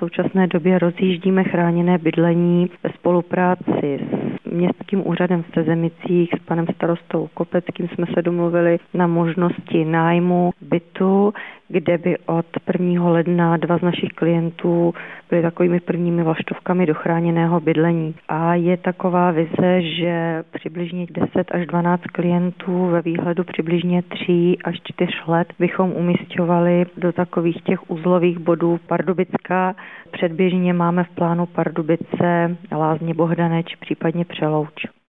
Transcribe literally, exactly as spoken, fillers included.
současné době rozjíždíme chráněné bydlení ve spolupráci s Městským úřadem v Sezemicích, s panem starostou Kopeckým jsme se domluvili na možnosti nájmu bytu, kde by od prvního ledna dva z našich klientů byli takovými prvními vlaštovkami do chráněného bydlení. A je taková vize, že přibližně deset až dvanáct klientů ve výhledu přibližně tři až čtyři let bychom umisťovali do takových těch uzlových bodů Pardubicka. Předběžně máme v plánu Pardubice, Lázně Bohdaneč, případně Přelouč.